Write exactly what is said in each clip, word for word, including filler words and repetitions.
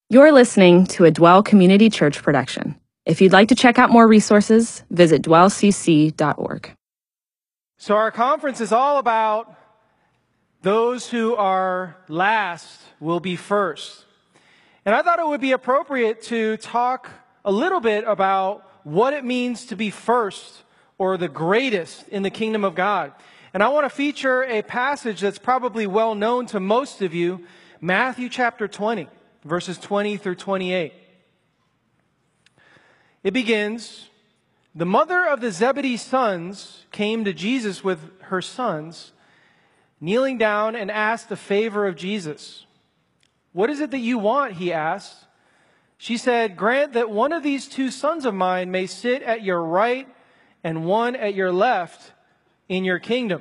You're listening to a Dwell Community Church production. If you'd like to check out more resources, visit dwell c c dot org. So our conference is all about those who are last will be first. And I thought it would be appropriate to talk a little bit about what it means to be first or the greatest in the kingdom of God. And I want to feature a passage that's probably well known to most of you, Matthew chapter twenty. Verses twenty through twenty-eight. It begins, "The mother of the Zebedee sons came to Jesus with her sons, kneeling down and asked a favor of Jesus. 'What is it that you want?' he asked. She said, 'Grant that one of these two sons of mine may sit at your right and one at your left in your kingdom.'"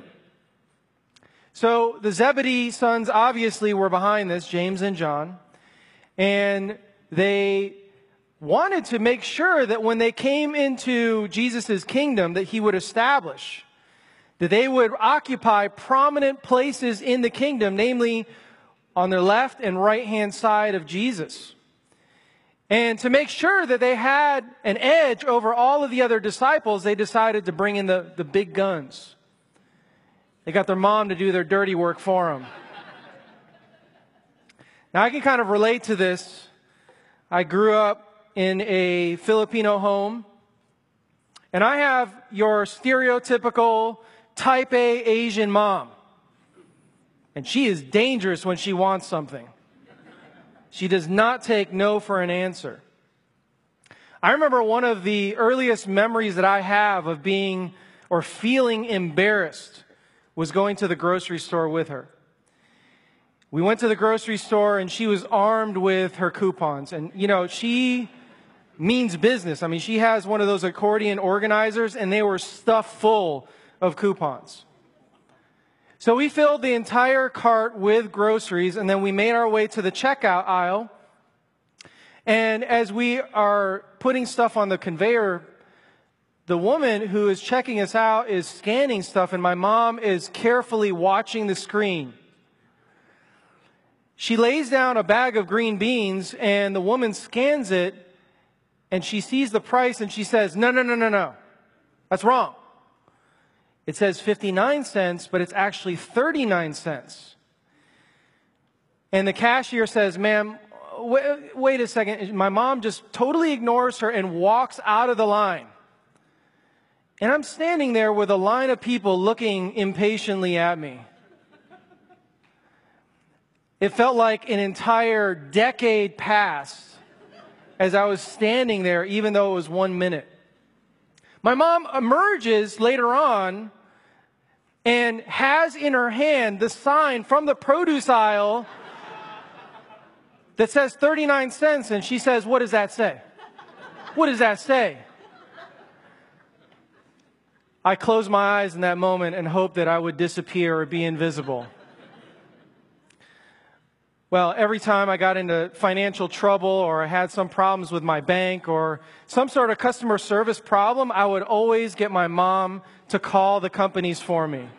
So the Zebedee sons obviously were behind this, James and John. And they wanted to make sure that when they came into Jesus' kingdom, that he would establish, that they would occupy prominent places in the kingdom, namely on their left and right-hand side of Jesus. And to make sure that they had an edge over all of the other disciples, they decided to bring in the, the big guns. They got their mom to do their dirty work for them. Now, I can kind of relate to this. I grew up in a Filipino home, and I have your stereotypical type A Asian mom. And she is dangerous when she wants something. She does not take no for an answer. I remember one of the earliest memories that I have of being or feeling embarrassed was going to the grocery store with her. We went to the grocery store and she was armed with her coupons. And, you know, she means business. I mean, she has one of those accordion organizers and they were stuffed full of coupons. So we filled the entire cart with groceries and then we made our way to the checkout aisle. And as we are putting stuff on the conveyor, the woman who is checking us out is scanning stuff and my mom is carefully watching the screen. She lays down a bag of green beans and the woman scans it and she sees the price and she says, no, no, no, no, no. That's wrong. It says fifty-nine cents, but it's actually thirty-nine cents. And the cashier says, ma'am, wait, wait a second. My mom just totally ignores her and walks out of the line. And I'm standing there with a line of people looking impatiently at me. It felt like an entire decade passed as I was standing there, even though it was one minute. My mom emerges later on and has in her hand the sign from the produce aisle that says thirty-nine cents. And she says, what does that say? What does that say? I closed my eyes in that moment and hoped that I would disappear or be invisible. Well, every time I got into financial trouble or I had some problems with my bank or some sort of customer service problem, I would always get my mom to call the companies for me.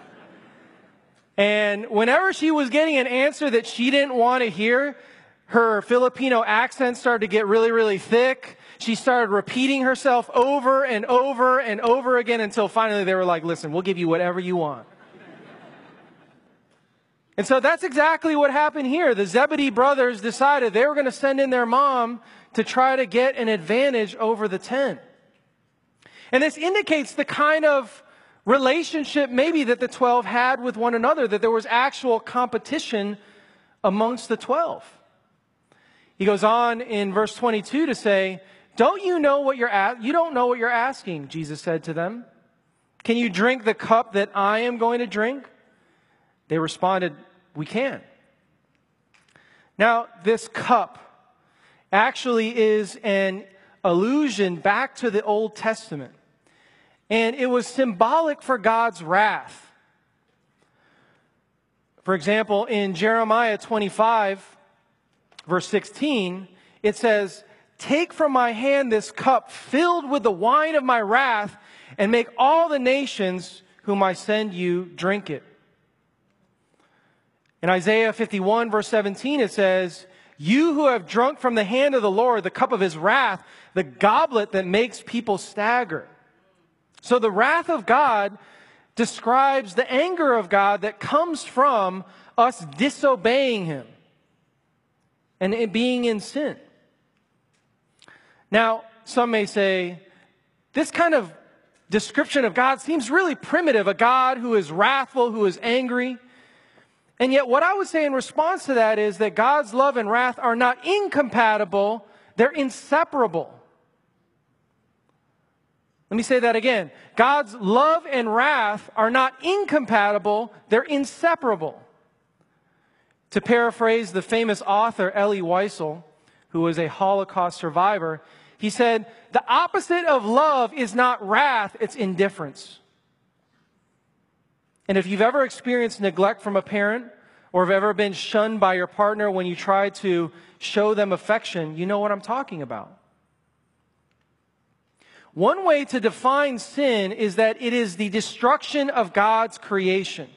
And whenever she was getting an answer that she didn't want to hear, her Filipino accent started to get really, really thick. She started repeating herself over and over and over again until finally they were like, listen, we'll give you whatever you want. And so that's exactly what happened here. The Zebedee brothers decided they were going to send in their mom to try to get an advantage over the ten. And this indicates the kind of relationship maybe that the twelve had with one another, that there was actual competition amongst the twelve. He goes on in verse twenty-two to say, Don't you know what you're at? You don't know what you're asking, Jesus said to them. Can you drink the cup that I am going to drink? They responded, we can. Now, this cup actually is an allusion back to the Old Testament. And it was symbolic for God's wrath. For example, in Jeremiah twenty-five, verse sixteen, it says, take from my hand this cup filled with the wine of my wrath and make all the nations whom I send you drink it. In Isaiah fifty-one, verse seventeen, it says, You who have drunk from the hand of the Lord the cup of his wrath, the goblet that makes people stagger. So the wrath of God describes the anger of God that comes from us disobeying him and it being in sin. Now, some may say, this kind of description of God seems really primitive, a God who is wrathful, who is angry. And yet what I would say in response to that is that God's love and wrath are not incompatible, they're inseparable. Let me say that again. God's love and wrath are not incompatible, they're inseparable. To paraphrase the famous author Elie Wiesel, who was a Holocaust survivor, he said, the opposite of love is not wrath, it's indifference. And if you've ever experienced neglect from a parent, or have ever been shunned by your partner when you try to show them affection, you know what I'm talking about. One way to define sin is that it is the destruction of God's creation.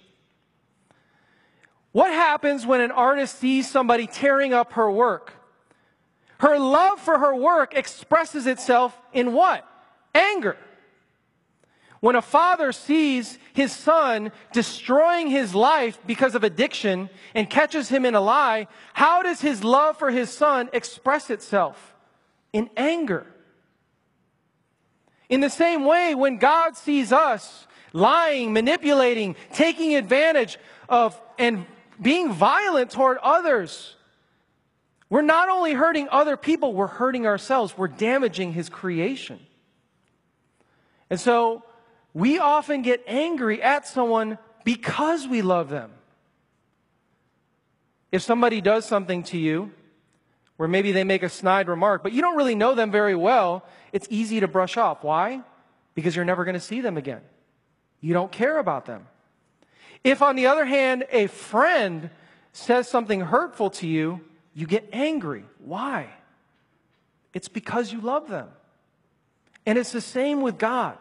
What happens when an artist sees somebody tearing up her work? Her love for her work expresses itself in what? Anger. When a father sees his son destroying his life because of addiction and catches him in a lie, how does his love for his son express itself? In anger. In the same way, when God sees us lying, manipulating, taking advantage of, and being violent toward others, we're not only hurting other people, we're hurting ourselves. We're damaging his creation. And so, we often get angry at someone because we love them. If somebody does something to you, where maybe they make a snide remark, but you don't really know them very well, it's easy to brush off. Why? Because you're never going to see them again. You don't care about them. If, on the other hand, a friend says something hurtful to you, you get angry. Why? It's because you love them. And it's the same with God.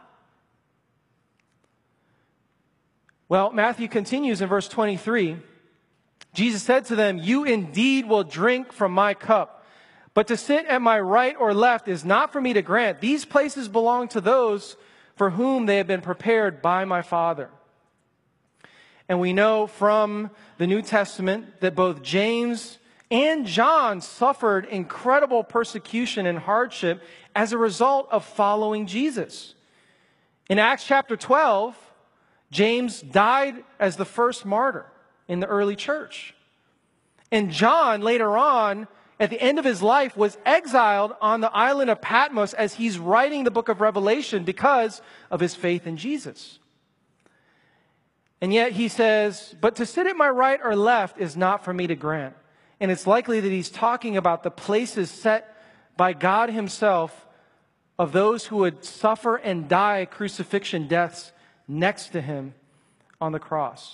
Well, Matthew continues in verse twenty-three. Jesus said to them, you indeed will drink from my cup, but to sit at my right or left is not for me to grant. These places belong to those for whom they have been prepared by my Father. And we know from the New Testament that both James and John suffered incredible persecution and hardship as a result of following Jesus. In Acts chapter twelve, James died as the first martyr in the early church. And John, later on, at the end of his life, was exiled on the island of Patmos as he's writing the book of Revelation because of his faith in Jesus. And yet he says, but to sit at my right or left is not for me to grant. And it's likely that he's talking about the places set by God himself of those who would suffer and die crucifixion deaths next to him on the cross.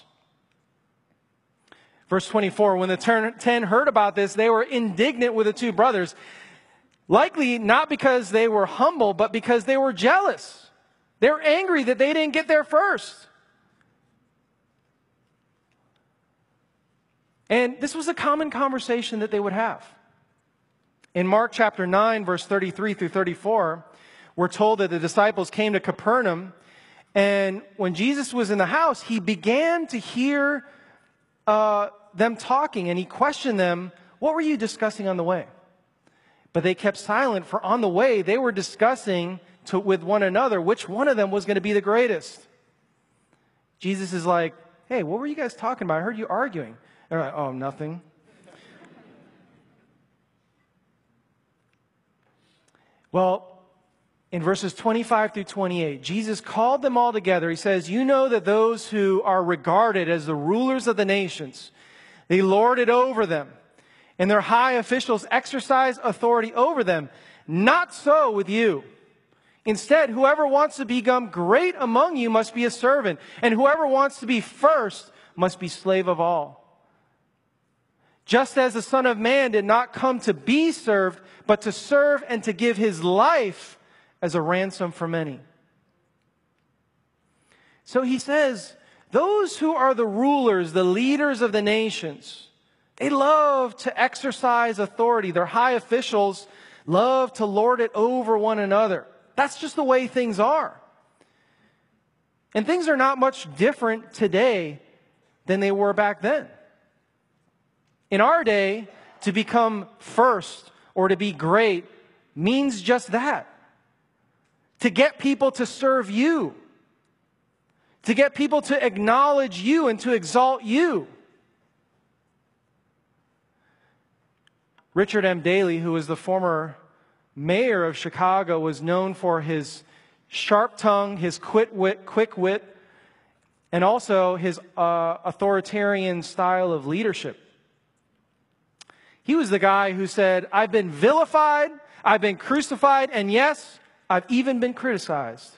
Verse twenty-four, when the ten heard about this, they were indignant with the two brothers. Likely not because they were humble, but because they were jealous. They were angry that they didn't get there first. And this was a common conversation that they would have. In Mark chapter nine, verse thirty-three through thirty-four, we're told that the disciples came to Capernaum, and when Jesus was in the house, he began to hear uh, them talking, and he questioned them, what were you discussing on the way? But they kept silent, for on the way they were discussing to, with one another which one of them was going to be the greatest. Jesus is like, hey, what were you guys talking about? I heard you arguing. They're like, oh, nothing. Well, in verses twenty-five through twenty-eight, Jesus called them all together. He says, you know that those who are regarded as the rulers of the nations, they lord it over them, and their high officials exercise authority over them. Not so with you. Instead, whoever wants to become great among you must be a servant, and whoever wants to be first must be slave of all. Just as the Son of Man did not come to be served, but to serve and to give his life as a ransom for many. So he says, those who are the rulers, the leaders of the nations, They love to exercise authority. Their high officials love to lord it over one another. That's just the way things are. And things are not much different today than they were back then. In our day, to become first or to be great means just that. To get people to serve you. To get people to acknowledge you and to exalt you. Richard M. Daley, who was the former mayor of Chicago, was known for his sharp tongue, his quick wit, quick wit, and also his uh, authoritarian style of leadership. He was the guy who said, I've been vilified, I've been crucified, and yes, I've even been criticized.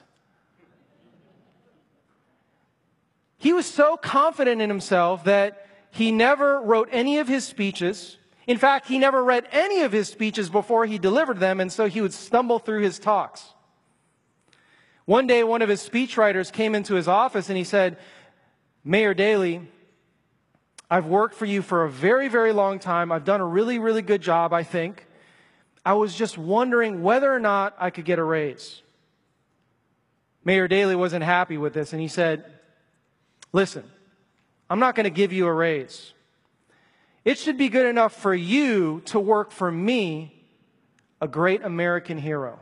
He was so confident in himself that he never wrote any of his speeches. In fact, he never read any of his speeches before he delivered them, and so he would stumble through his talks. One day, one of his speechwriters came into his office and he said, Mayor Daley, I've worked for you for a very, very long time. I've done a really, really good job, I think. I was just wondering whether or not I could get a raise. Mayor Daley wasn't happy with this, and he said, listen, I'm not going to give you a raise. It should be good enough for you to work for me, a great American hero.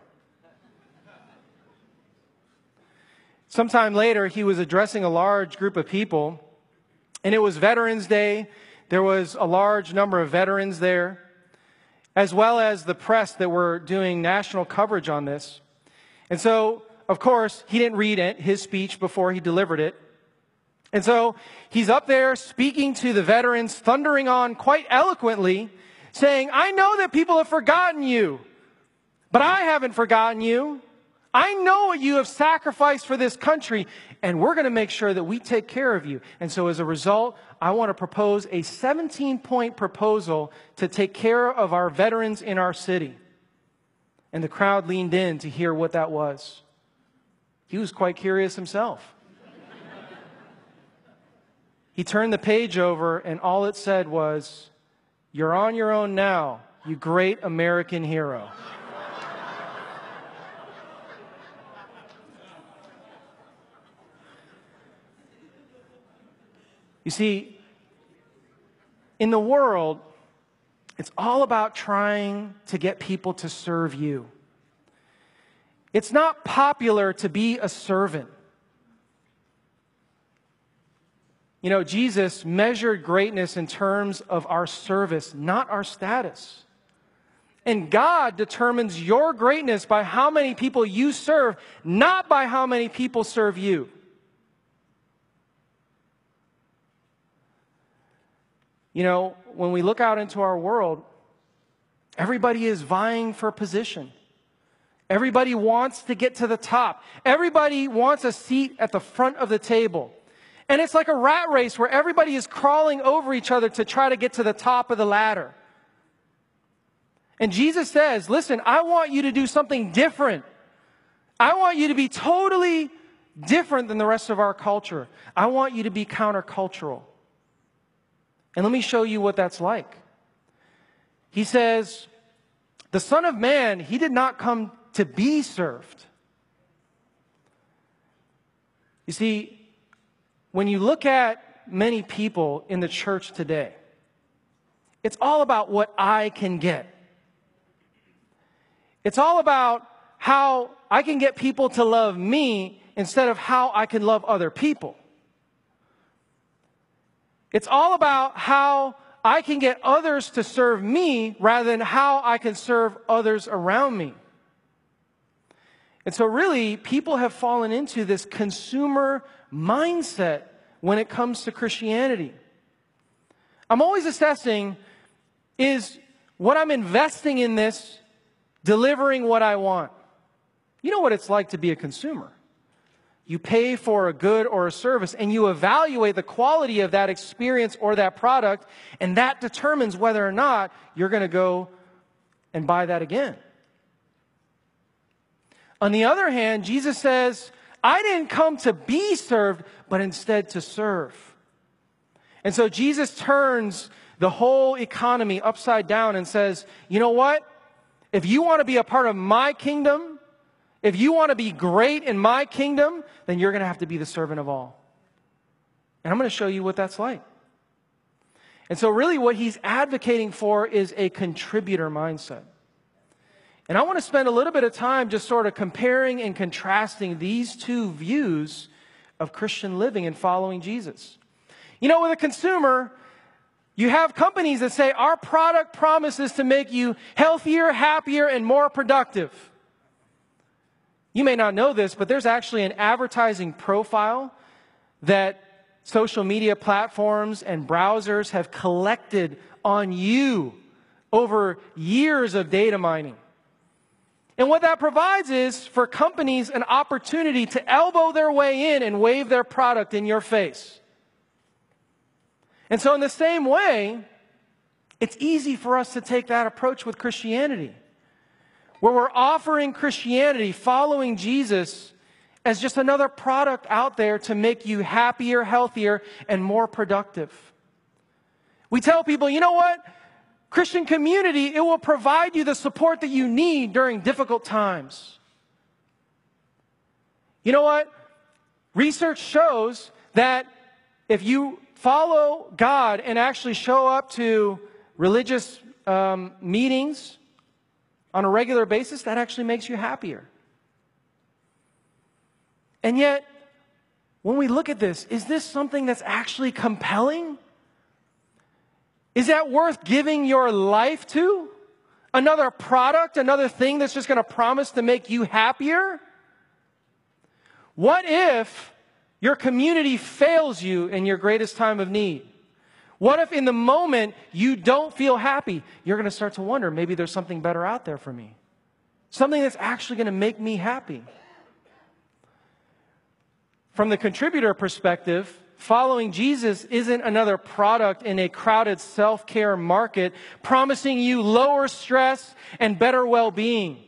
Sometime later, he was addressing a large group of people, and it was Veterans Day. There was a large number of veterans there, as well as the press that were doing national coverage on this. And so, of course, he didn't read it, his speech before he delivered it. And so he's up there speaking to the veterans, thundering on quite eloquently, saying, I know that people have forgotten you, but I haven't forgotten you. I know what you have sacrificed for this country, and we're going to make sure that we take care of you. And so as a result, I want to propose a seventeen-point proposal to take care of our veterans in our city. And the crowd leaned in to hear what that was. He was quite curious himself. He turned the page over, and all it said was, you're on your own now, you great American hero. You see, in the world, it's all about trying to get people to serve you. It's not popular to be a servant. You know, Jesus measured greatness in terms of our service, not our status. And God determines your greatness by how many people you serve, not by how many people serve you. You know, when we look out into our world, everybody is vying for position. Everybody wants to get to the top. Everybody wants a seat at the front of the table. And it's like a rat race where everybody is crawling over each other to try to get to the top of the ladder. And Jesus says, listen, I want you to do something different. I want you to be totally different than the rest of our culture. I want you to be countercultural. And let me show you what that's like. He says, the Son of Man, he did not come to be served. You see, when you look at many people in the church today, it's all about what I can get. It's all about how I can get people to love me instead of how I can love other people. It's all about how I can get others to serve me rather than how I can serve others around me. And so really, people have fallen into this consumer mindset when it comes to Christianity. I'm always assessing, is what I'm investing in this delivering what I want? You know what it's like to be a consumer. You pay for a good or a service, and you evaluate the quality of that experience or that product, and that determines whether or not you're going to go and buy that again. On the other hand, Jesus says, I didn't come to be served, but instead to serve. And so Jesus turns the whole economy upside down and says, you know what? If you want to be a part of my kingdom, if you want to be great in my kingdom, then you're going to have to be the servant of all. And I'm going to show you what that's like. And so really what he's advocating for is a contributor mindset. And I want to spend a little bit of time just sort of comparing and contrasting these two views of Christian living and following Jesus. You know, with a consumer, you have companies that say our product promises to make you healthier, happier, and more productive. You may not know this, but there's actually an advertising profile that social media platforms and browsers have collected on you over years of data mining. And what that provides is for companies an opportunity to elbow their way in and wave their product in your face. And so in the same way, it's easy for us to take that approach with Christianity, where we're offering Christianity, following Jesus, as just another product out there to make you happier, healthier, and more productive. We tell people, you know what? Christian community, it will provide you the support that you need during difficult times. You know what? Research shows that if you follow God and actually show up to religious um, meetings on a regular basis, that actually makes you happier. And yet, when we look at this, is this something that's actually compelling? Is that worth giving your life to? Another product, another thing that's just going to promise to make you happier? What if your community fails you in your greatest time of need? What if in the moment you don't feel happy? You're going to start to wonder, maybe there's something better out there for me. Something that's actually going to make me happy. From the contributor perspective, following Jesus isn't another product in a crowded self-care market promising you lower stress and better well-being.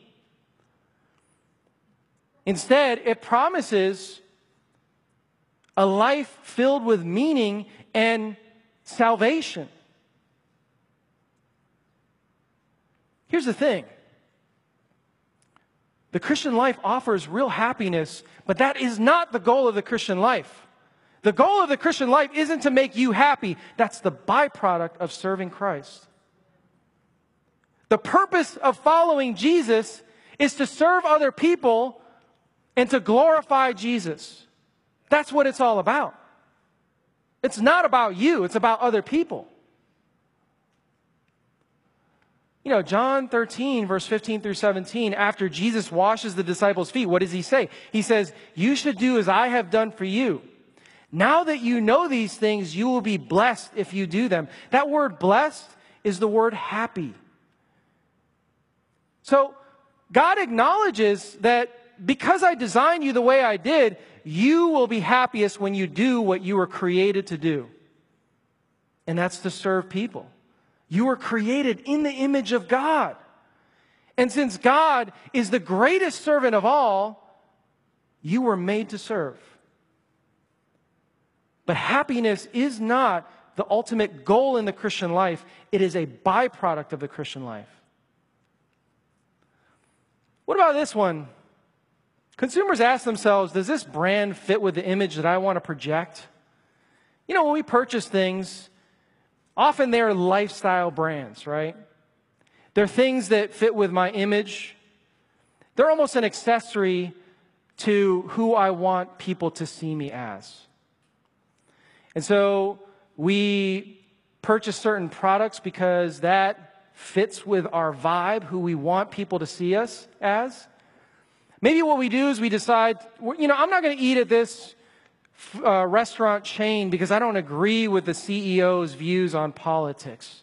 Instead, it promises a life filled with meaning and salvation. Here's the thing. The Christian life offers real happiness, but that is not the goal of the Christian life. The goal of the Christian life isn't to make you happy. That's the byproduct of serving Christ. The purpose of following Jesus is to serve other people and to glorify Jesus. That's what it's all about. It's not about you. It's about other people. You know, John thirteen, verse fifteen through seventeen, after Jesus washes the disciples' feet, what does he say? He says, you should do as I have done for you. Now that you know these things, you will be blessed if you do them. That word blessed is the word happy. So God acknowledges that because I designed you the way I did, you will be happiest when you do what you were created to do. And that's to serve people. You were created in the image of God. And since God is the greatest servant of all, you were made to serve. But happiness is not the ultimate goal in the Christian life. It is a byproduct of the Christian life. What about this one? Consumers ask themselves, does this brand fit with the image that I want to project? You know, when we purchase things, often they're lifestyle brands, right? They're things that fit with my image. They're almost an accessory to who I want people to see me as. And so we purchase certain products because that fits with our vibe, who we want people to see us as. Maybe what we do is we decide, you know, I'm not going to eat at this uh, restaurant chain because I don't agree with the C E O's views on politics.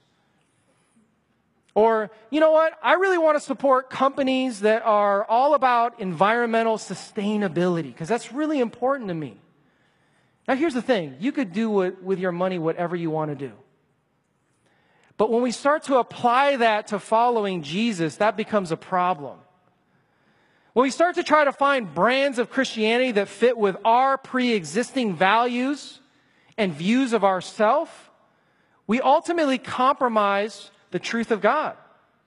Or, you know what, I really want to support companies that are all about environmental sustainability because that's really important to me. Now, here's the thing. You could do with, with your money whatever you want to do. But when we start to apply that to following Jesus, that becomes a problem. When we start to try to find brands of Christianity that fit with our pre-existing values and views of ourselves, we ultimately compromise the truth of God.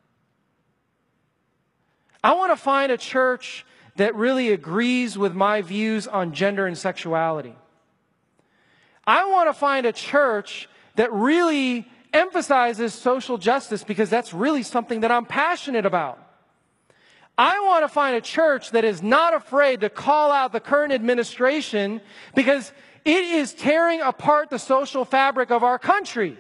I want to find a church that really agrees with my views on gender and sexuality. I want to find a church that really emphasizes social justice, because that's really something that I'm passionate about. I want to find a church that is not afraid to call out the current administration, because it is tearing apart the social fabric of our country.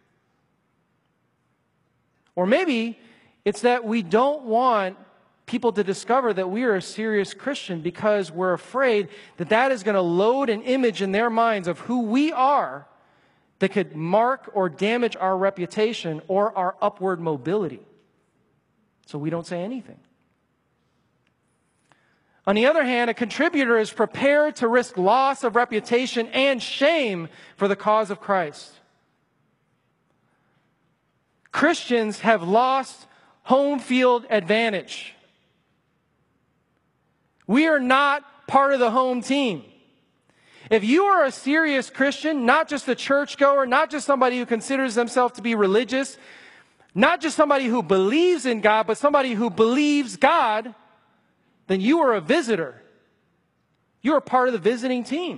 Or maybe it's that we don't want people to discover that we are a serious Christian, because we're afraid that that is going to load an image in their minds of who we are that could mark or damage our reputation or our upward mobility. So we don't say anything. On the other hand, a contributor is prepared to risk loss of reputation and shame for the cause of Christ. Christians have lost home field advantage. We are not part of the home team. If you are a serious Christian, not just a churchgoer, not just somebody who considers themselves to be religious, not just somebody who believes in God, but somebody who believes God, then you are a visitor. You are part of the visiting team.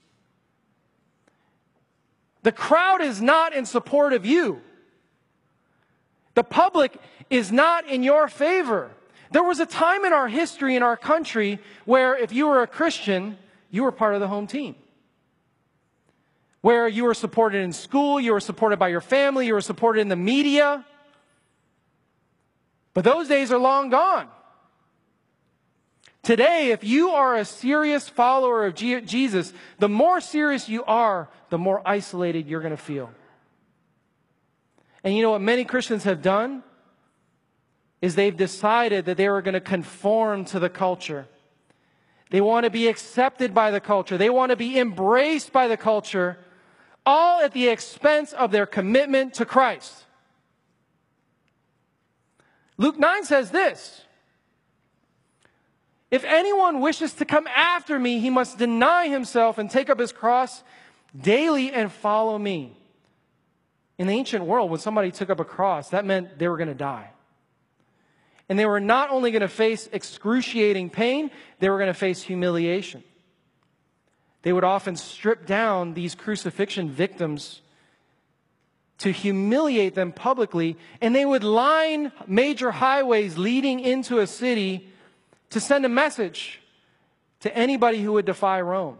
The crowd is not in support of you. The public is not in your favor. There was a time in our history, in our country, where if you were a Christian, you were part of the home team. Where you were supported in school, you were supported by your family, you were supported in the media. But those days are long gone. Today, if you are a serious follower of Jesus, the more serious you are, the more isolated you're going to feel. And you know what many Christians have done? Is they've decided that they are going to conform to the culture. They want to be accepted by the culture. They want to be embraced by the culture, all at the expense of their commitment to Christ. Luke nine says this: if anyone wishes to come after me, he must deny himself and take up his cross daily and follow me. In the ancient world, when somebody took up a cross, that meant they were going to die. And they were not only going to face excruciating pain, they were going to face humiliation. They would often strip down these crucifixion victims to humiliate them publicly, and they would line major highways leading into a city to send a message to anybody who would defy Rome.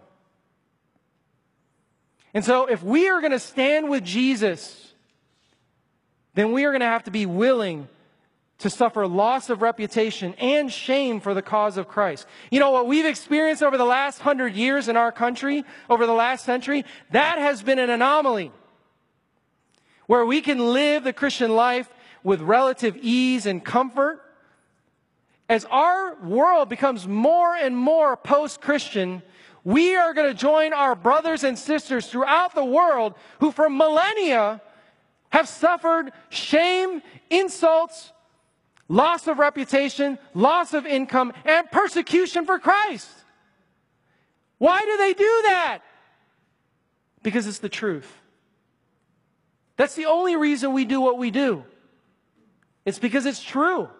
And so if we are going to stand with Jesus, then we are going to have to be willing to suffer loss of reputation and shame for the cause of Christ. You know, what we've experienced over the last hundred years in our country, over the last century, that has been an anomaly. Where we can live the Christian life with relative ease and comfort. As our world becomes more and more post-Christian, we are going to join our brothers and sisters throughout the world who for millennia have suffered shame, insults, loss of reputation, loss of income, and persecution for Christ. Why do they do that? Because it's the truth. That's the only reason we do what we do. It's because it's true.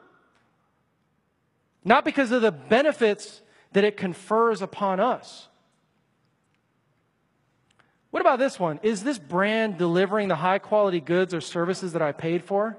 Not because of the benefits that it confers upon us. What about this one? Is this brand delivering the high quality goods or services that I paid for?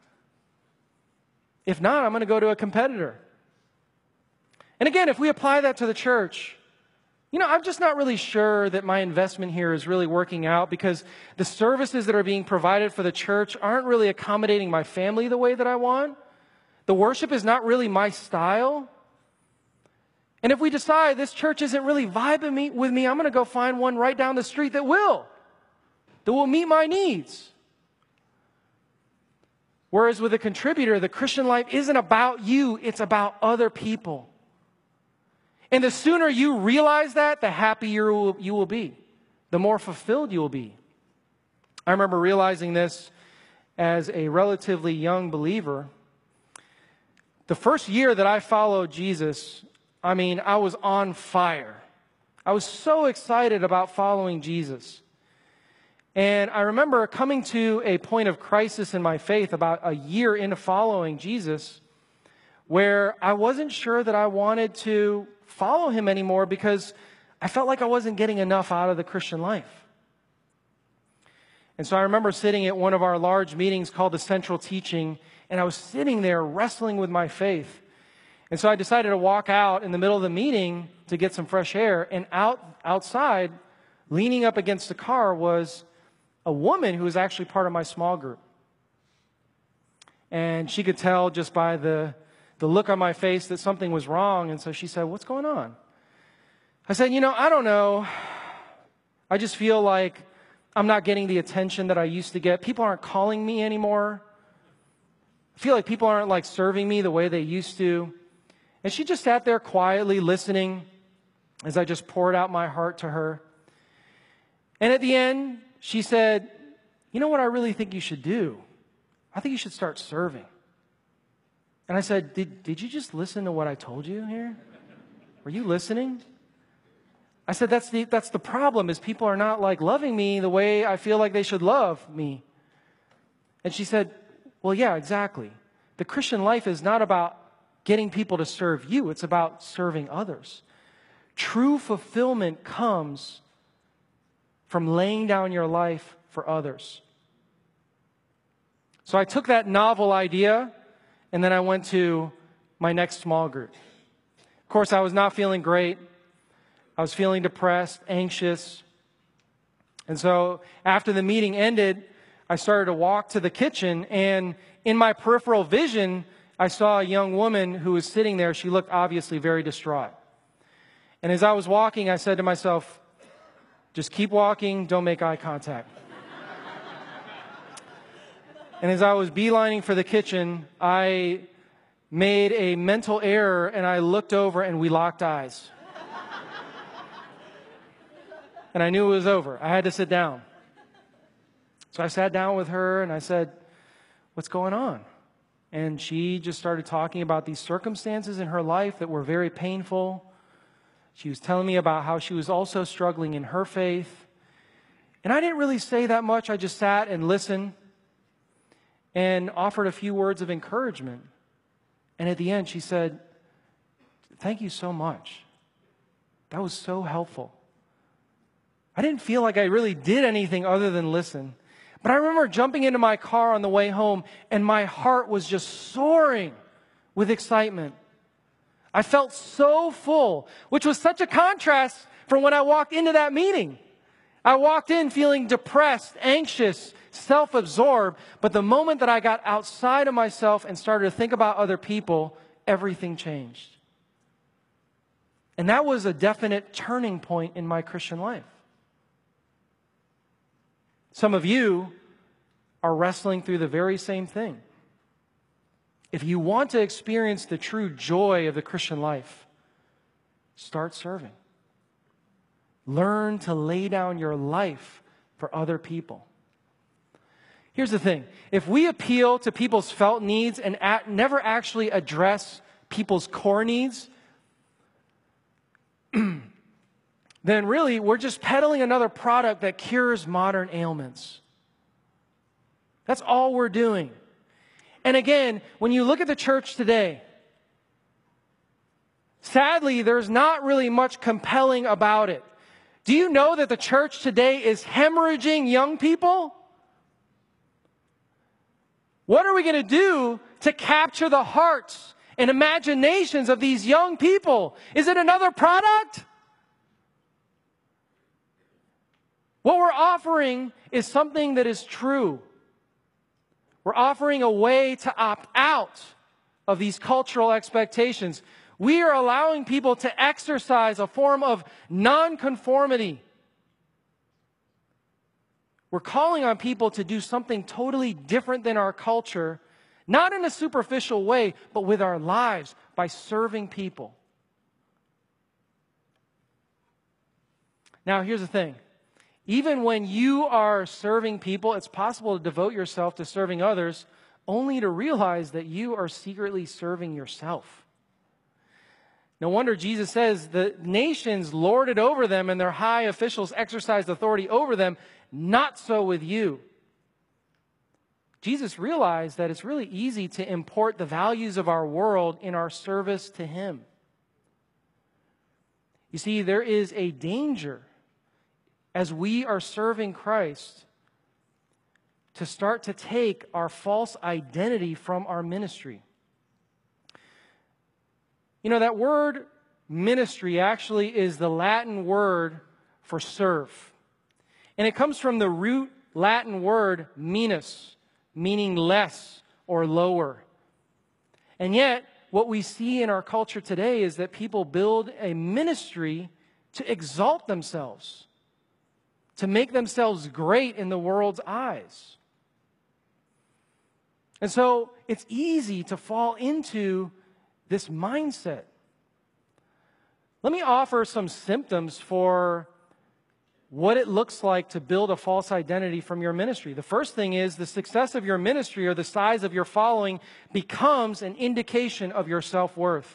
If not, I'm going to go to a competitor. And again, if we apply that to the church, you know, I'm just not really sure that my investment here is really working out, because the services that are being provided for the church aren't really accommodating my family the way that I want. The worship is not really my style. And if we decide this church isn't really vibing me, with me, I'm going to go find one right down the street that will. That will meet my needs. Whereas with a contributor, the Christian life isn't about you, it's about other people. And the sooner you realize that, the happier you will be. The more fulfilled you will be. I remember realizing this as a relatively young believer. The first year that I followed Jesus, I mean, I was on fire. I was so excited about following Jesus. And I remember coming to a point of crisis in my faith about a year into following Jesus, where I wasn't sure that I wanted to follow him anymore because I felt like I wasn't getting enough out of the Christian life. And so I remember sitting at one of our large meetings called the Central Teaching, and I was sitting there wrestling with my faith. And so I decided to walk out in the middle of the meeting to get some fresh air, and out outside, leaning up against the car, was a woman who was actually part of my small group. And she could tell just by the, the look on my face that something was wrong, and so she said, "What's going on?" I said, "You know, I don't know. I just feel like I'm not getting the attention that I used to get. People aren't calling me anymore. I feel like people aren't like serving me the way they used to." And she just sat there quietly listening as I just poured out my heart to her. And at the end, she said, "You know what I really think you should do? I think you should start serving." And I said, did, did you just listen to what I told you here? Were you listening? I said, that's the, that's the problem, is people are not like loving me the way I feel like they should love me. And she said, "Well, yeah, exactly. The Christian life is not about getting people to serve you. It's about serving others. True fulfillment comes from laying down your life for others." So I took that novel idea, and then I went to my next small group. Of course, I was not feeling great. I was feeling depressed, anxious. And so after the meeting ended, I started to walk to the kitchen, and in my peripheral vision, I saw a young woman who was sitting there. She looked obviously very distraught. And as I was walking, I said to myself, "Just keep walking, don't make eye contact." And as I was beelining for the kitchen, I made a mental error, and I looked over and we locked eyes. And I knew it was over. I had to sit down. So I sat down with her and I said, "What's going on?" And she just started talking about these circumstances in her life that were very painful. She was telling me about how she was also struggling in her faith. And I didn't really say that much. I just sat and listened and offered a few words of encouragement. And at the end, she said, "Thank you so much. That was so helpful." I didn't feel like I really did anything other than listen. But I remember jumping into my car on the way home, and my heart was just soaring with excitement. I felt so full, which was such a contrast from when I walked into that meeting. I walked in feeling depressed, anxious, self-absorbed, but the moment that I got outside of myself and started to think about other people, everything changed. And that was a definite turning point in my Christian life. Some of you are wrestling through the very same thing. If you want to experience the true joy of the Christian life, start serving. Learn to lay down your life for other people. Here's the thing. If we appeal to people's felt needs and at, never actually address people's core needs, then really we're just peddling another product that cures modern ailments. That's all we're doing. And again, when you look at the church today, sadly, there's not really much compelling about it. Do you know that the church today is hemorrhaging young people? What are we going to do to capture the hearts and imaginations of these young people? Is it another product? What we're offering is something that is true. We're offering a way to opt out of these cultural expectations. We are allowing people to exercise a form of nonconformity. We're calling on people to do something totally different than our culture, not in a superficial way, but with our lives, by serving people. Now, here's the thing. Even when you are serving people, it's possible to devote yourself to serving others, only to realize that you are secretly serving yourself. No wonder Jesus says the nations lord it over them and their high officials exercise authority over them, not so with you. Jesus realized that it's really easy to import the values of our world in our service to Him. You see, there is a danger as we are serving Christ to start to take our false identity from our ministry. You know, that word ministry actually is the Latin word for serve. And it comes from the root Latin word minus, meaning less or lower. And yet, what we see in our culture today is that people build a ministry to exalt themselves, to make themselves great in the world's eyes. And so it's easy to fall into this mindset. Let me offer some symptoms for what it looks like to build a false identity from your ministry. The first thing is the success of your ministry or the size of your following becomes an indication of your self-worth.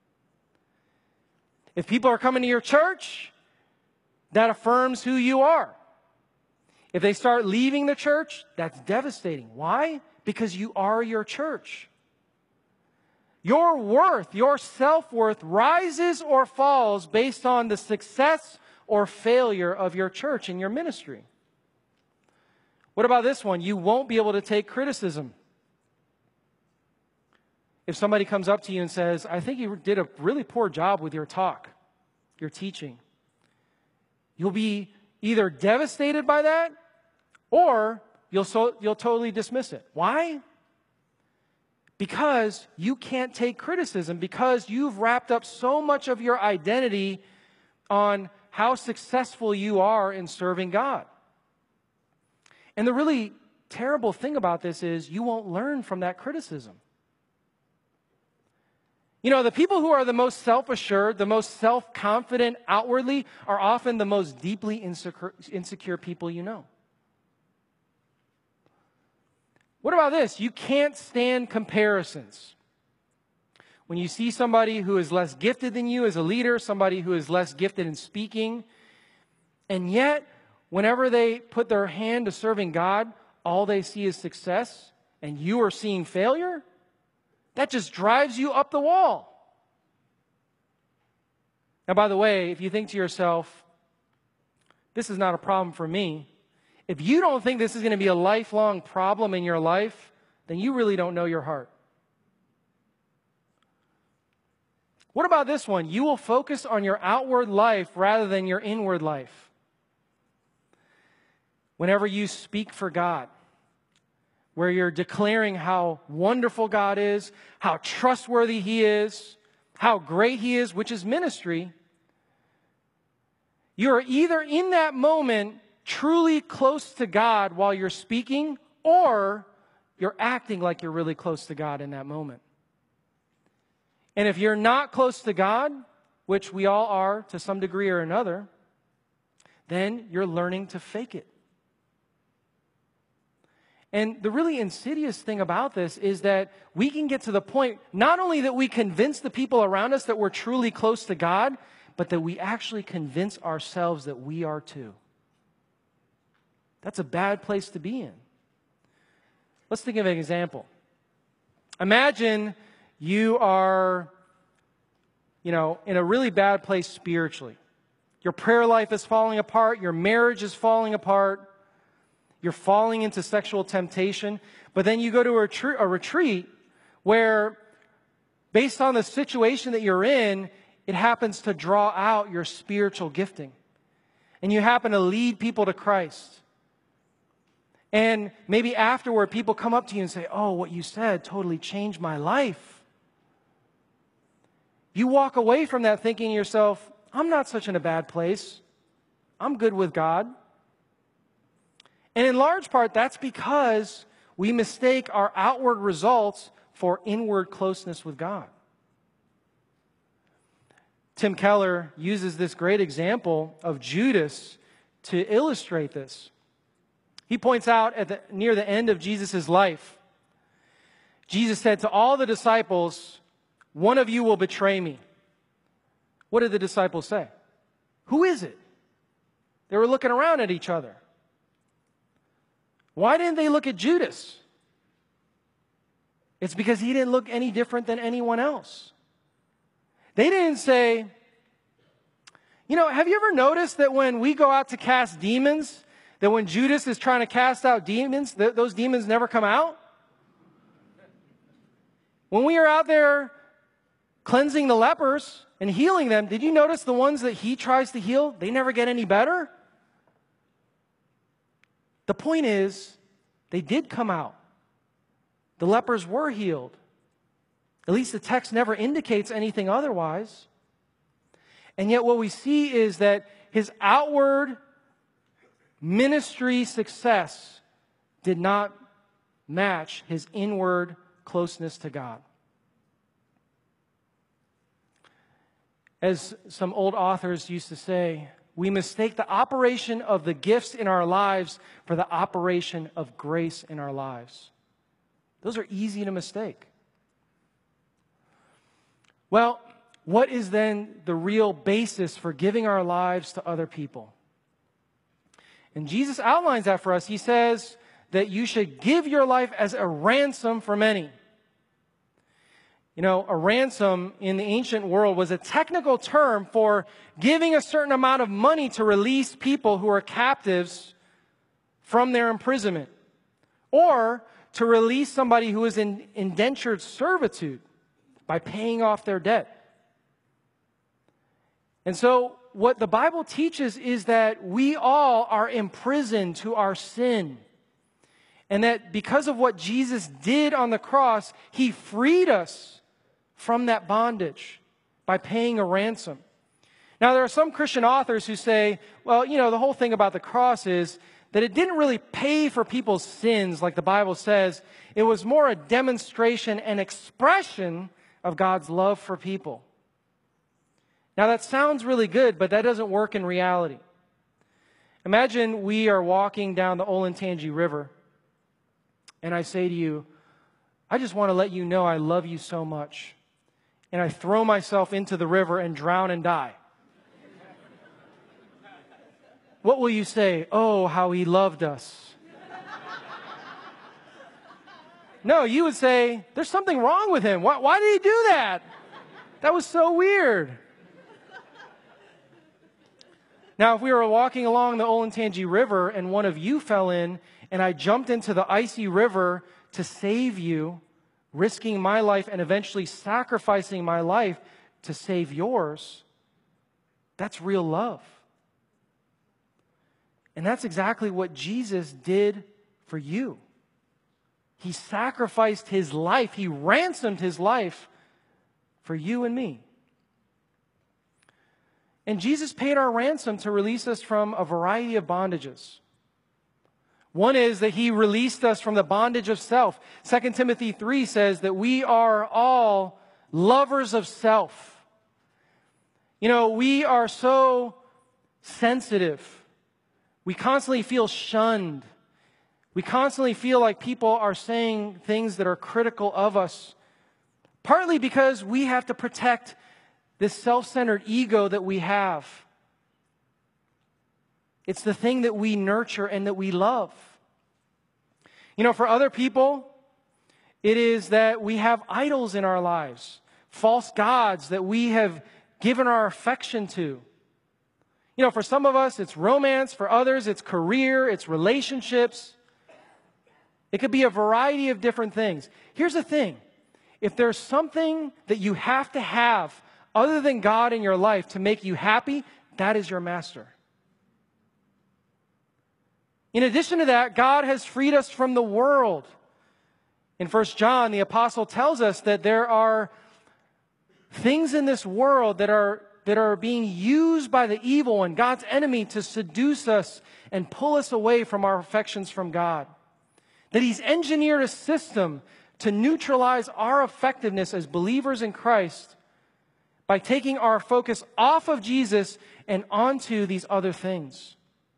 If people are coming to your church, that affirms who you are. If they start leaving the church, that's devastating. Why? Because you are your church. Your worth, your self-worth rises or falls based on the success or failure of your church and your ministry. What about this one? You won't be able to take criticism. If somebody comes up to you and says, I think you did a really poor job with your talk, your teaching, you'll be either devastated by that or you'll, so, you'll totally dismiss it. Why? Because you can't take criticism, because you've wrapped up so much of your identity on how successful you are in serving God. And the really terrible thing about this is you won't learn from that criticism. You know, the people who are the most self-assured, the most self-confident outwardly are often the most deeply insecure, insecure people you know. What about this? You can't stand comparisons. When you see somebody who is less gifted than you as a leader, somebody who is less gifted in speaking, and yet, whenever they put their hand to serving God, all they see is success, and you are seeing failure, that just drives you up the wall. Now, by the way, if you think to yourself, this is not a problem for me, if you don't think this is going to be a lifelong problem in your life, then you really don't know your heart. What about this one? You will focus on your outward life rather than your inward life. Whenever you speak for God, where you're declaring how wonderful God is, how trustworthy He is, how great He is, which is ministry, you're either in that moment truly close to God while you're speaking, or you're acting like you're really close to God in that moment. And if you're not close to God, which we all are to some degree or another, then you're learning to fake it. And the really insidious thing about this is that we can get to the point, not only that we convince the people around us that we're truly close to God, but that we actually convince ourselves that we are too. That's a bad place to be in. Let's think of an example. Imagine you are, you know, in a really bad place spiritually. Your prayer life is falling apart. Your marriage is falling apart. You're falling into sexual temptation. But then you go to a, retreat, a retreat where, based on the situation that you're in, it happens to draw out your spiritual gifting. And you happen to lead people to Christ. And maybe afterward, people come up to you and say, oh, what you said totally changed my life. You walk away from that thinking to yourself, I'm not such in a bad place. I'm good with God. And in large part, that's because we mistake our outward results for inward closeness with God. Tim Keller uses this great example of Judas to illustrate this. He points out at the, near the end of Jesus' life, Jesus said to all the disciples, one of you will betray me. What did the disciples say? Who is it? They were looking around at each other. Why didn't they look at Judas? It's because he didn't look any different than anyone else. They didn't say, you know, have you ever noticed that when we go out to cast demons, that when Judas is trying to cast out demons, th- those demons never come out? When we are out there cleansing the lepers and healing them, did you notice the ones that he tries to heal, they never get any better? The point is, they did come out. The lepers were healed. At least the text never indicates anything otherwise. And yet what we see is that his outward ministry success did not match his inward closeness to God. As some old authors used to say, we mistake the operation of the gifts in our lives for the operation of grace in our lives. Those are easy to mistake. Well, what is then the real basis for giving our lives to other people? And Jesus outlines that for us. He says that you should give your life as a ransom for many. You know, a ransom in the ancient world was a technical term for giving a certain amount of money to release people who are captives from their imprisonment, or to release somebody who is in indentured servitude by paying off their debt. And so what the Bible teaches is that we all are imprisoned to our sin. And that because of what Jesus did on the cross, he freed us from that bondage by paying a ransom. Now, there are some Christian authors who say, well, you know, the whole thing about the cross is that it didn't really pay for people's sins like the Bible says. It was more a demonstration and expression of God's love for people. Now, that sounds really good, but that doesn't work in reality. Imagine we are walking down the Olentangy River, and I say to you, I just want to let you know I love you so much. And I throw myself into the river and drown and die. What will you say? Oh, how he loved us. No, you would say, there's something wrong with him. Why, why did he do that? That was so weird. Now, if we were walking along the Olentangy River and one of you fell in and I jumped into the icy river to save you, risking my life and eventually sacrificing my life to save yours, that's real love. And that's exactly what Jesus did for you. He sacrificed his life. He ransomed his life for you and me. And Jesus paid our ransom to release us from a variety of bondages. One is that he released us from the bondage of self. Second Timothy three says that we are all lovers of self. You know, we are so sensitive. We constantly feel shunned. We constantly feel like people are saying things that are critical of us, partly because we have to protect this self-centered ego that we have. It's the thing that we nurture and that we love. You know, for other people, it is that we have idols in our lives, false gods that we have given our affection to. You know, for some of us, it's romance. For others, it's career, it's relationships. It could be a variety of different things. Here's the thing. If there's something that you have to have other than God in your life to make you happy, that is your master. In addition to that, God has freed us from the world. In First John, the apostle tells us that there are things in this world that are, that are being used by the evil one, God's enemy, to seduce us and pull us away from our affections from God. That he's engineered a system to neutralize our effectiveness as believers in Christ by taking our focus off of Jesus and onto these other things.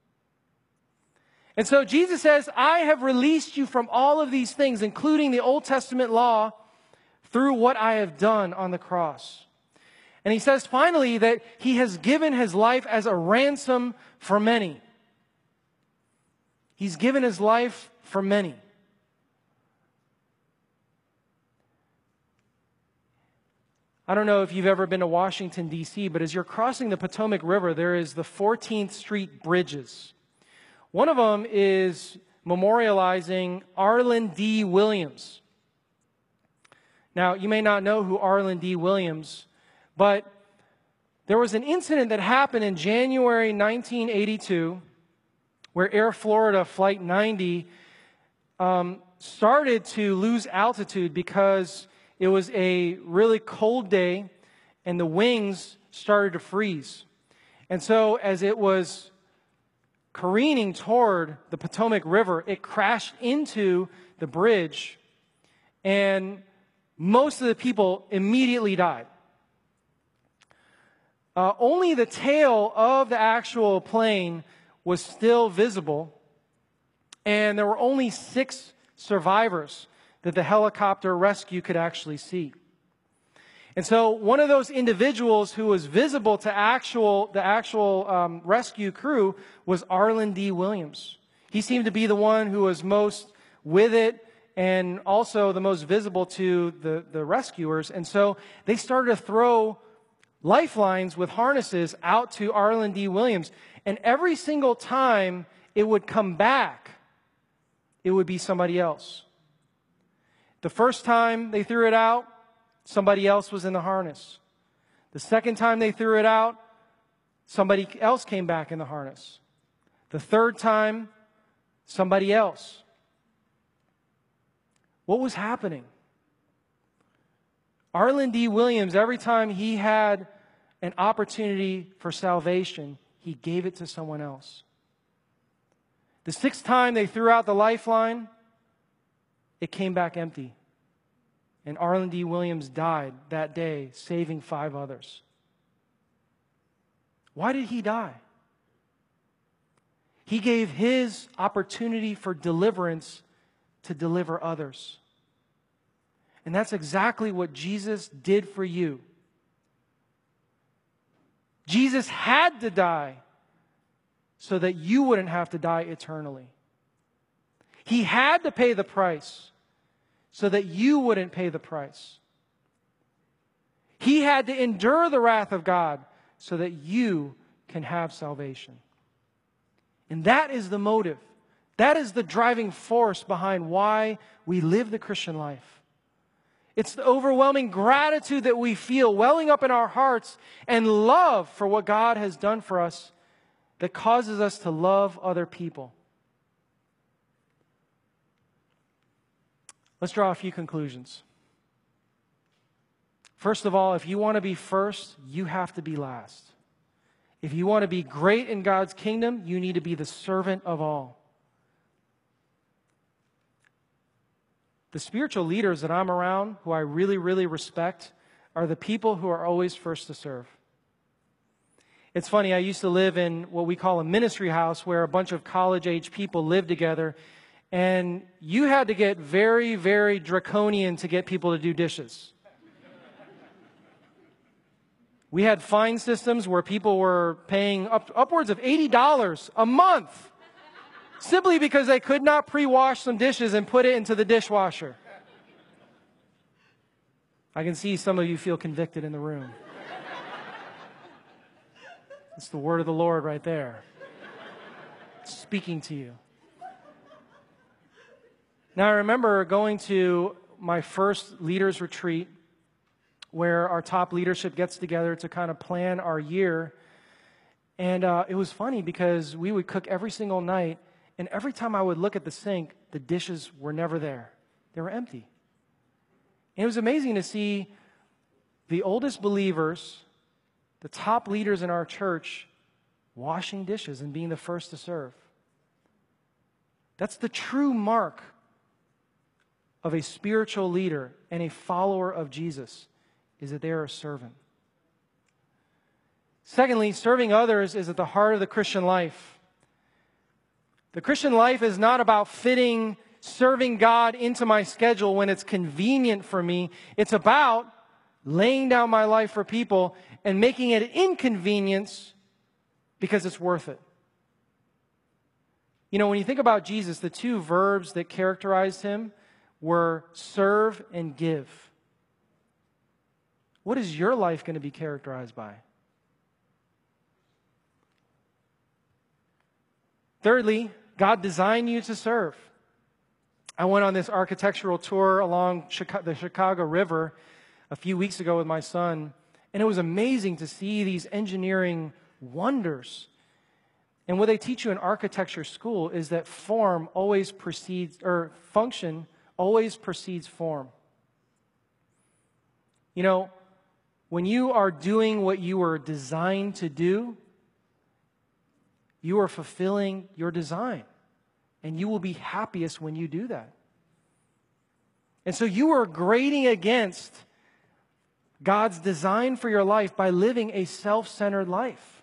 And so Jesus says, I have released you from all of these things, including the Old Testament law, through what I have done on the cross. And he says finally that he has given his life as a ransom for many. He's given his life for many. I don't know if you've ever been to Washington, D C, but as you're crossing the Potomac River, there is the fourteenth Street Bridges. One of them is memorializing Arlen D. Williams. Now, you may not know who Arlen D. Williams, but there was an incident that happened in January nineteen eighty-two where Air Florida Flight ninety um, started to lose altitude because it was a really cold day and the wings started to freeze. And so as it was careening toward the Potomac River, it crashed into the bridge, and most of the people immediately died. Uh, only the tail of the actual plane was still visible, and there were only six survivors that the helicopter rescue could actually see. And so one of those individuals who was visible to actual the actual um, rescue crew was Arlen D. Williams. He seemed to be the one who was most with it and also the most visible to the, the rescuers. And so they started to throw lifelines with harnesses out to Arlen D. Williams. And every single time it would come back, it would be somebody else. The first time they threw it out, somebody else was in the harness. The second time they threw it out, somebody else came back in the harness. The third time, somebody else. What was happening? Arlen D. Williams, every time he had an opportunity for salvation, he gave it to someone else. The sixth time they threw out the lifeline, it came back empty. And Arlen D. Williams died that day, saving five others. Why did he die? He gave his opportunity for deliverance to deliver others. And that's exactly what Jesus did for you. Jesus had to die so that you wouldn't have to die eternally. He had to pay the price so that you wouldn't pay the price. He had to endure the wrath of God so that you can have salvation. And that is the motive. That is the driving force behind why we live the Christian life. It's the overwhelming gratitude that we feel welling up in our hearts and love for what God has done for us that causes us to love other people. Let's draw a few conclusions. First of all, if you want to be first, you have to be last. If you want to be great in God's kingdom, you need to be the servant of all. The spiritual leaders that I'm around, who I really, really respect, are the people who are always first to serve. It's funny, I used to live in what we call a ministry house where a bunch of college-age people live together, and you had to get very, very draconian to get people to do dishes. We had fine systems where people were paying up, upwards of eighty dollars a month simply because they could not pre-wash some dishes and put it into the dishwasher. I can see some of you feel convicted in the room. It's the word of the Lord right there, speaking to you. Now, I remember going to my first leaders retreat where our top leadership gets together to kind of plan our year. And uh, it was funny because we would cook every single night, and every time I would look at the sink, the dishes were never there. They were empty. And it was amazing to see the oldest believers, the top leaders in our church, washing dishes and being the first to serve. That's the true mark of a spiritual leader and a follower of Jesus, is that they are a servant. Secondly, serving others is at the heart of the Christian life. The Christian life is not about fitting serving God into my schedule when it's convenient for me. It's about laying down my life for people and making it an inconvenience because it's worth it. You know, when you think about Jesus, the two verbs that characterized him were serve and give. What is your life going to be characterized by? Thirdly, God designed you to serve. I went on this architectural tour along Chicago, the Chicago River a few weeks ago with my son, and it was amazing to see these engineering wonders. And what they teach you in architecture school is that form always precedes, or function always precedes form. You know, when you are doing what you were designed to do, you are fulfilling your design. And you will be happiest when you do that. And so you are grading against God's design for your life by living a self-centered life.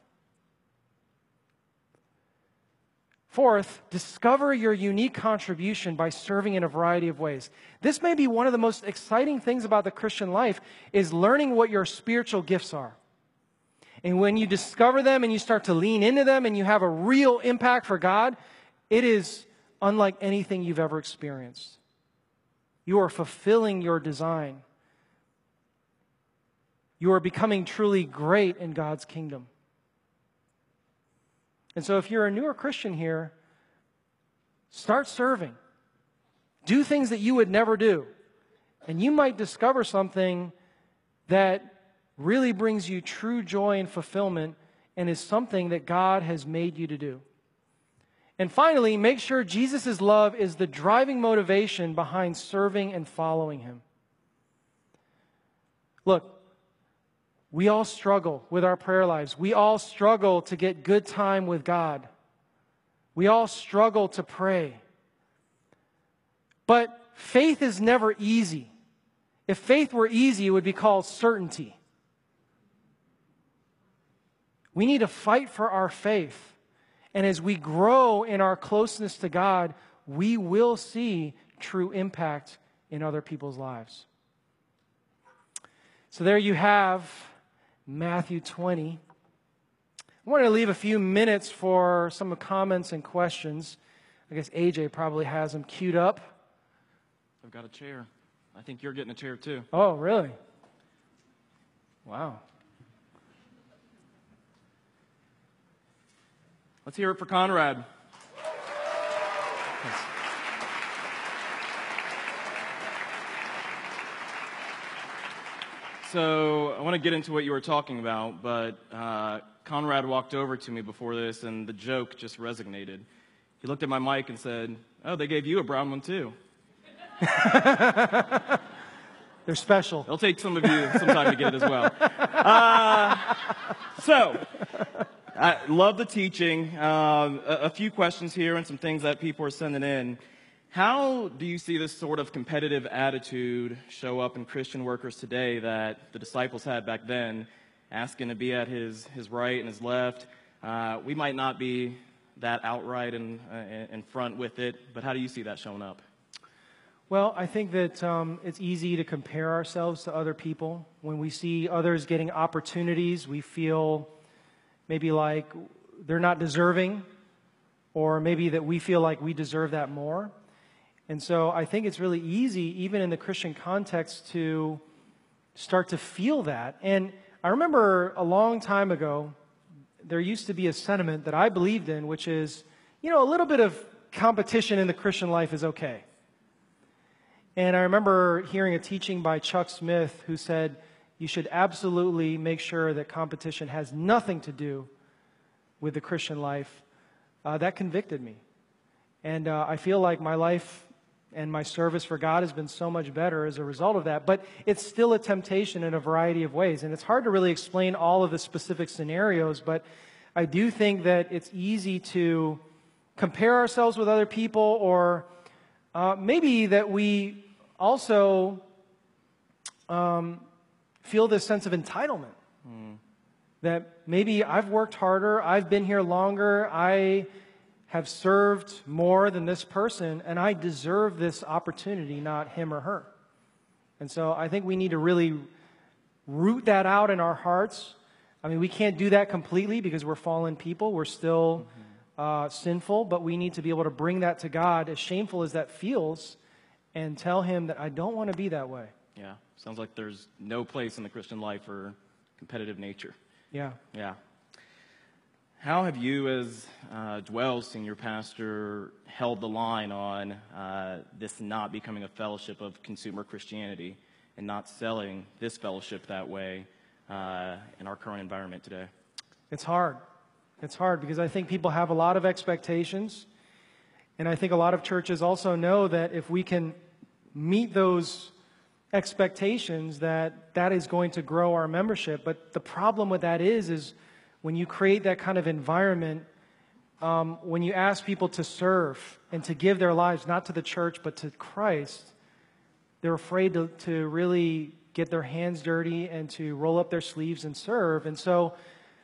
Fourth, discover your unique contribution by serving in a variety of ways. This may be one of the most exciting things about the Christian life, is learning what your spiritual gifts are. And when you discover them and you start to lean into them and you have a real impact for God, it is unlike anything you've ever experienced. You are fulfilling your design. You are becoming truly great in God's kingdom. And so if you're a newer Christian here, start serving. Do things that you would never do. And you might discover something that really brings you true joy and fulfillment and is something that God has made you to do. And finally, make sure Jesus' love is the driving motivation behind serving and following Him. Look, we all struggle with our prayer lives. We all struggle to get good time with God. We all struggle to pray. But faith is never easy. If faith were easy, it would be called certainty. We need to fight for our faith. And as we grow in our closeness to God, we will see true impact in other people's lives. So there you have Matthew twenty. I want to leave a few minutes for some comments and questions. I guess A J probably has them queued up. I've got a chair. I think you're getting a chair too. Oh, really? Wow. Let's hear it for Conrad. So I want to get into what you were talking about, but uh, Conrad walked over to me before this, and the joke just resonated. He looked at my mic and said, "Oh, they gave you a brown one too." They're special. It'll take some of you some time to get it as well. Uh, so, I love the teaching. Um, a, a few questions here and some things that people are sending in. How do you see this sort of competitive attitude show up in Christian workers today that the disciples had back then, asking to be at his, his right and his left? Uh, we might not be that outright and uh, in front with it, but how do you see that showing up? Well, I think that um, it's easy to compare ourselves to other people. When we see others getting opportunities, we feel maybe like they're not deserving, or maybe that we feel like we deserve that more. And so I think it's really easy, even in the Christian context, to start to feel that. And I remember a long time ago, there used to be a sentiment that I believed in, which is, you know, a little bit of competition in the Christian life is okay. And I remember hearing a teaching by Chuck Smith who said, you should absolutely make sure that competition has nothing to do with the Christian life. Uh, that convicted me. And uh, I feel like my life and my service for God has been so much better as a result of that. But it's still a temptation in a variety of ways. And it's hard to really explain all of the specific scenarios, but I do think that it's easy to compare ourselves with other people, or uh, maybe that we also um, feel this sense of entitlement. Mm. That maybe I've worked harder, I've been here longer, I have served more than this person, and I deserve this opportunity, not him or her. And so I think we need to really root that out in our hearts. I mean, we can't do that completely because we're fallen people. We're still uh, sinful, but we need to be able to bring that to God, as shameful as that feels, and tell him that I don't want to be that way. Yeah, sounds like there's no place in the Christian life for competitive nature. Yeah. Yeah. How have you, as uh, Dwell senior pastor, held the line on uh, this not becoming a fellowship of consumer Christianity and not selling this fellowship that way uh, in our current environment today? It's hard. It's hard because I think people have a lot of expectations, and I think a lot of churches also know that if we can meet those expectations, that that is going to grow our membership. But the problem with that is, is when you create that kind of environment, um, when you ask people to serve and to give their lives not to the church but to Christ, they're afraid to, to really get their hands dirty and to roll up their sleeves and serve. And so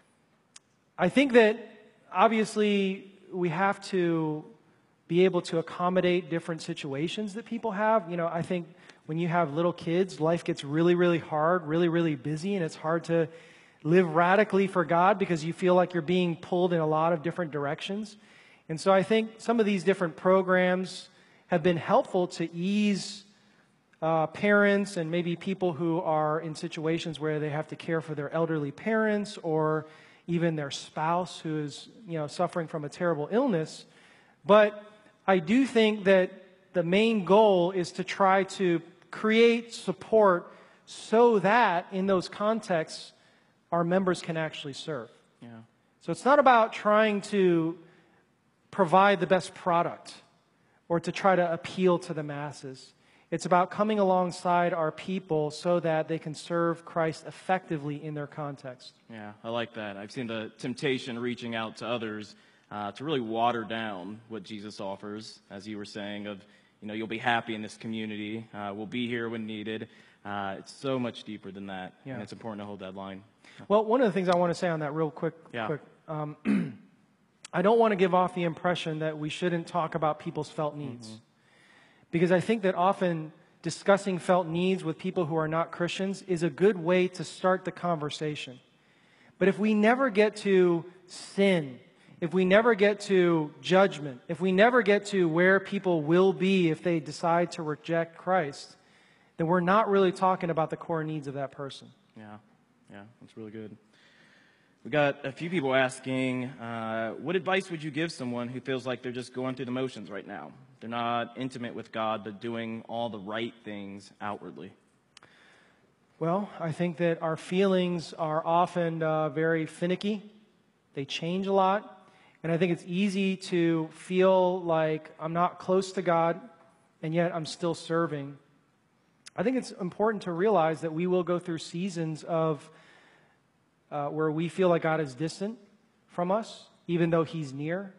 I think that obviously we have to be able to accommodate different situations that people have. You know, I think when you have little kids, life gets really, really hard, really, really busy, and it's hard to live radically for God because you feel like you're being pulled in a lot of different directions. And so I think some of these different programs have been helpful to ease uh, parents and maybe people who are in situations where they have to care for their elderly parents or even their spouse who is, you know, suffering from a terrible illness. But I do think that the main goal is to try to create support so that in those contexts our members can actually serve. Yeah. So it's not about trying to provide the best product or to try to appeal to the masses. It's about coming alongside our people so that they can serve Christ effectively in their context. Yeah, I like that. I've seen the temptation reaching out to others uh, to really water down what Jesus offers, as you were saying, of, you know, you'll be happy in this community, uh, we'll be here when needed. Uh, it's so much deeper than that, Yeah. and it's important to hold that line. Well, one of the things I want to say on that real quick, Yeah. quick um, I don't want to give off the impression that we shouldn't talk about people's felt needs. Mm-hmm. Because I think that often discussing felt needs with people who are not Christians is a good way to start the conversation. But if we never get to sin, if we never get to judgment, if we never get to where people will be if they decide to reject Christ, then we're not really talking about the core needs of that person. Yeah, yeah, that's really good. We got a few people asking, uh, what advice would you give someone who feels like they're just going through the motions right now? They're not intimate with God, but doing all the right things outwardly. Well, I think that our feelings are often uh, very finicky. They change a lot. And I think it's easy to feel like I'm not close to God, and yet I'm still serving. I think it's important to realize that we will go through seasons of uh, where we feel like God is distant from us, even though He's near.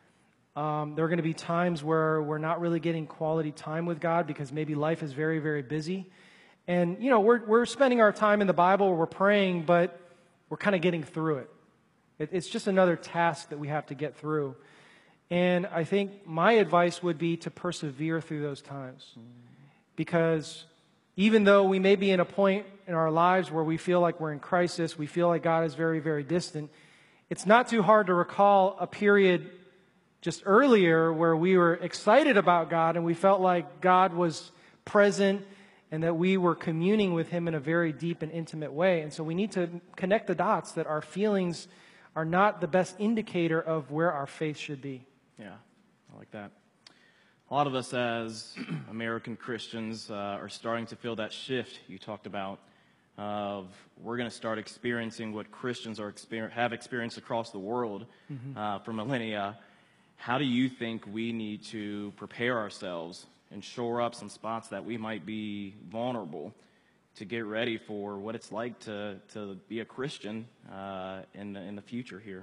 Um, there are going to be times where we're not really getting quality time with God because maybe life is very, very busy. And, you know, we're we're spending our time in the Bible, we're praying, but we're kind of getting through it. it. It's just another task that we have to get through. And I think my advice would be to persevere through those times. Because even though we may be in a point in our lives where we feel like we're in crisis, we feel like God is very, very distant, it's not too hard to recall a period just earlier where we were excited about God and we felt like God was present and that we were communing with Him in a very deep and intimate way. And so we need to connect the dots that our feelings are not the best indicator of where our faith should be. Yeah, I like that. A lot of us as American Christians uh, are starting to feel that shift you talked about of we're going to start experiencing what Christians are exper- have experienced across the world mm-hmm. uh, for millennia. How do you think we need to prepare ourselves and shore up some spots that we might be vulnerable to get ready for what it's like to, to be a Christian uh, in the, in the future here?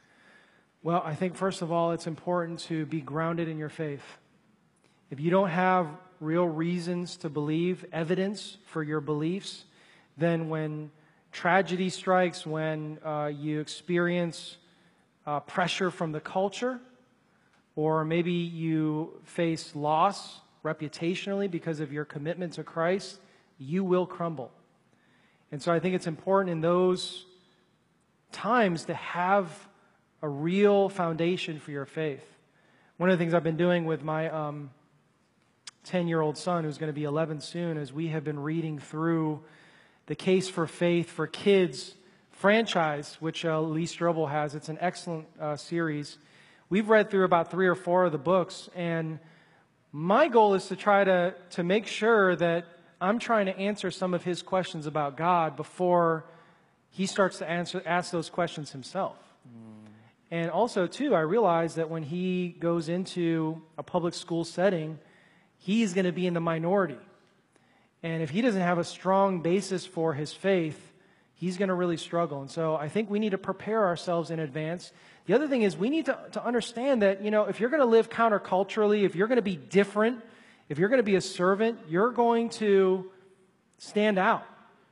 Well, I think first of all, it's important to be grounded in your faith. If you don't have real reasons to believe, evidence for your beliefs, then when tragedy strikes, when uh, you experience uh, pressure from the culture, or maybe you face loss reputationally because of your commitment to Christ, you will crumble. And so I think it's important in those times to have a real foundation for your faith. One of the things I've been doing with my um, ten-year-old son, who's going to be eleven soon, is we have been reading through the Case for Faith for Kids franchise, which uh, Lee Strobel has. It's an excellent uh, series. We've read through about three or four of the books, and my goal is to try to, to make sure that I'm trying to answer some of his questions about God before he starts to answer, ask those questions himself. Mm. And also, too, I realize that when he goes into a public school setting, he's going to be in the minority. And if he doesn't have a strong basis for his faith, he's going to really struggle. And so I think we need to prepare ourselves in advance. The other thing is we need to, to understand that, you know, if you're going to live counterculturally, if you're going to be different, if you're going to be a servant, you're going to stand out.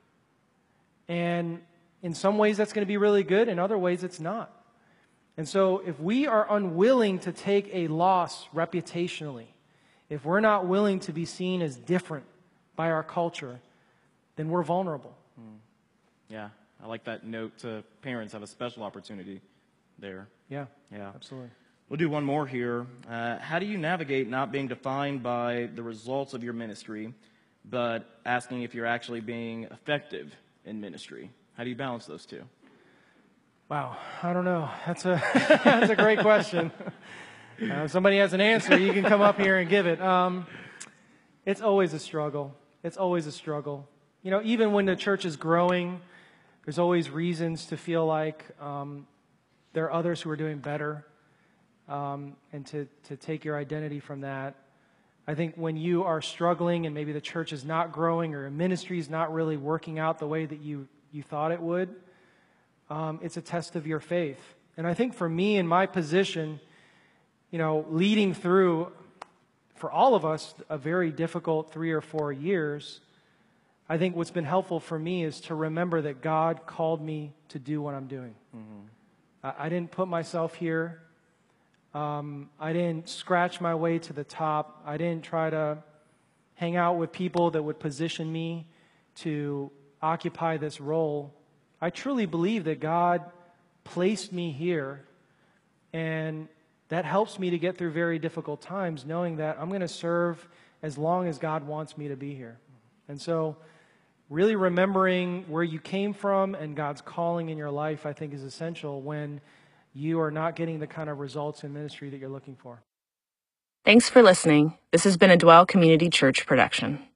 And in some ways that's going to be really good, in other ways it's not. And so if we are unwilling to take a loss reputationally, if we're not willing to be seen as different by our culture, then we're vulnerable. Mm. Yeah, I like that note to parents have a special opportunity there. Yeah, yeah, absolutely. We'll do one more here. Uh, how do you navigate not being defined by the results of your ministry, but asking if you're actually being effective in ministry? How do you balance those two? Wow, I don't know. That's a that's a great question. Uh, if somebody has an answer, you can come up here and give it. Um, it's always a struggle. It's always a struggle. You know, even when the church is growing, there's always reasons to feel like um, there are others who are doing better, um, and to, to take your identity from that. I think when you are struggling and maybe the church is not growing or a ministry is not really working out the way that you, you thought it would, um, it's a test of your faith. And I think for me in my position, you know, leading through, for all of us, a very difficult three or four years, I think what's been helpful for me is to remember that God called me to do what I'm doing. Mm-hmm. I, I didn't put myself here. Um, I didn't scratch my way to the top. I didn't try to hang out with people that would position me to occupy this role. I truly believe that God placed me here, and that helps me to get through very difficult times, knowing that I'm going to serve as long as God wants me to be here. And so really remembering where you came from and God's calling in your life, I think, is essential when you are not getting the kind of results in ministry that you're looking for. Thanks for listening. This has been a Dwell Community Church production.